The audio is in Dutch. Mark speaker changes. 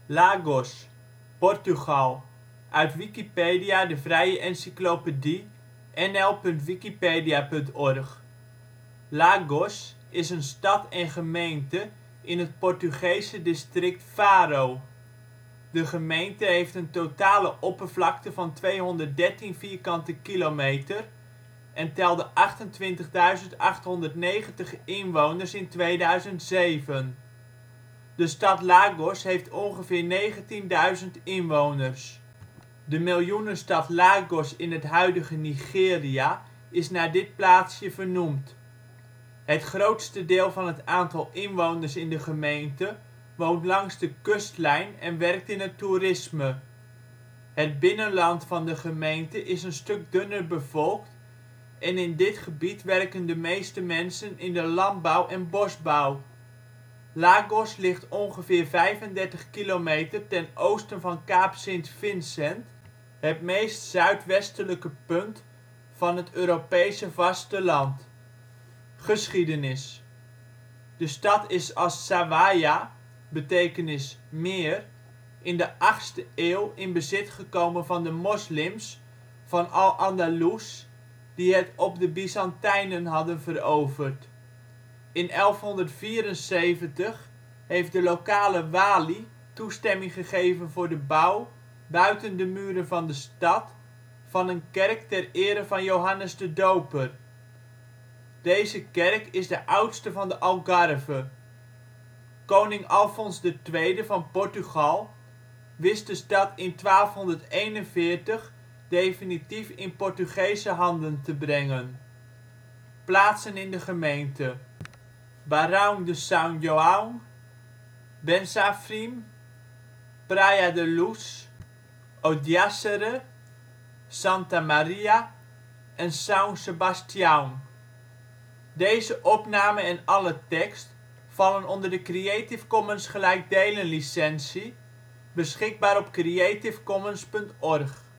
Speaker 1: Lagos, Portugal, uit Wikipedia, de vrije encyclopedie. nl.wikipedia.org. Lagos is een stad en gemeente in het Portugese district Faro. De gemeente heeft een totale oppervlakte van 213 km² en telde 28.890 inwoners in 2007. De stad Lagos heeft ongeveer 19.000 inwoners. De miljoenenstad Lagos in het huidige Nigeria is naar dit plaatsje vernoemd. Het grootste deel van het aantal inwoners in de gemeente woont langs de kustlijn en werkt in het toerisme. Het binnenland van de gemeente is een stuk dunner bevolkt en in dit gebied werken de meeste mensen in de landbouw en bosbouw. Lagos ligt ongeveer 35 kilometer ten oosten van Kaap Sint-Vincent, het meest zuidwestelijke punt van het Europese vasteland. Geschiedenis. De stad is als Zawaya (betekenis meer) in de 8e eeuw in bezit gekomen van de moslims van Al-Andalus die het op de Byzantijnen hadden veroverd. In 1174 heeft de lokale wali toestemming gegeven voor de bouw, buiten de muren van de stad, van een kerk ter ere van Johannes de Doper. Deze kerk is de oudste van de Algarve. Koning Alfons II van Portugal wist de stad in 1241 definitief in Portugese handen te brengen. Plaatsen in de gemeente Barão de São João, Bensafrim, Praia da Luz, Odjassere, Santa Maria en São Sebastião. Deze opname en alle tekst vallen onder de Creative Commons gelijkdelen licentie, beschikbaar op creativecommons.org